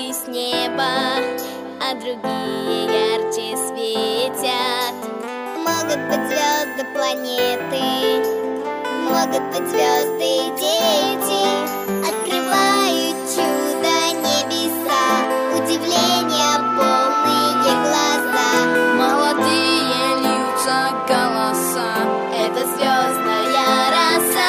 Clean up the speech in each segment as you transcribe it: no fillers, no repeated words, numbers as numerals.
звезды с неба, а другие ярче светят. Могут быть звезды планеты, могут быть звезды дети. Открывают чудо небеса, удивления полные глаза. Молодые льются голоса, это звездная роса.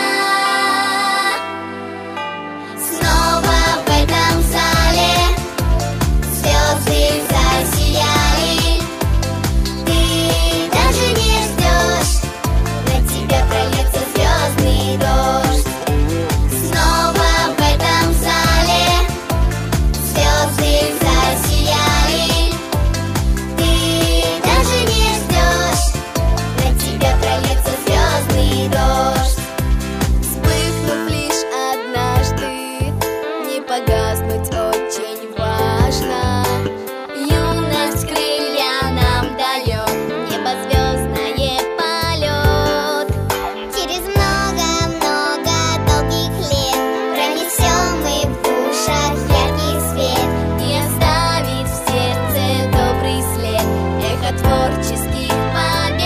Снова в этом зале звезды засияли. Ты даже не ждешь, на тебя прольется звездный дождь. Снова в этом зале звезды засияли. Ты даже не ждешь, на тебя прольется звездный дождь. Вспыхнув лишь однажды, не погаснуть очень важно. Юность крылья нам дает, небо звездное полет. Через много-много долгих лет пронесем мы в душах яркий свет И оставит в сердце добрый след, эхо творческих побед.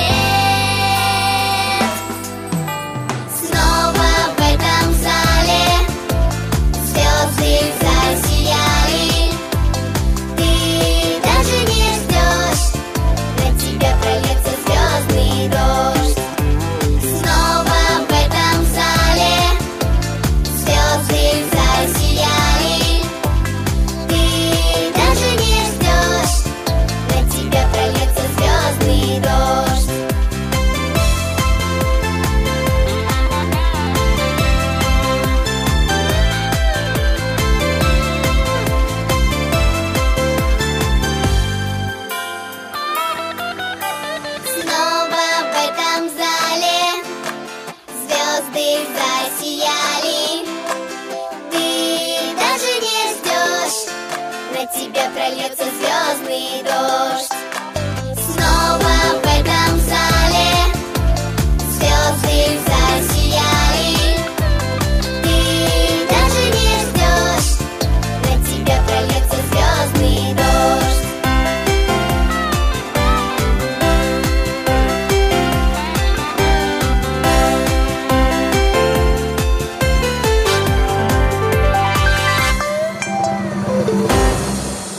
Снова в этом зале звезды засияли. Ты даже не ждешь, на тебя прольется звездный дождь. Снова в этом зале звезды засияли. Ты даже не ждешь, на тебя прольется звездный дождь. Снова в этом зале звезды засияли. Ты даже не ждешь, на тебя прольется звездный дождь.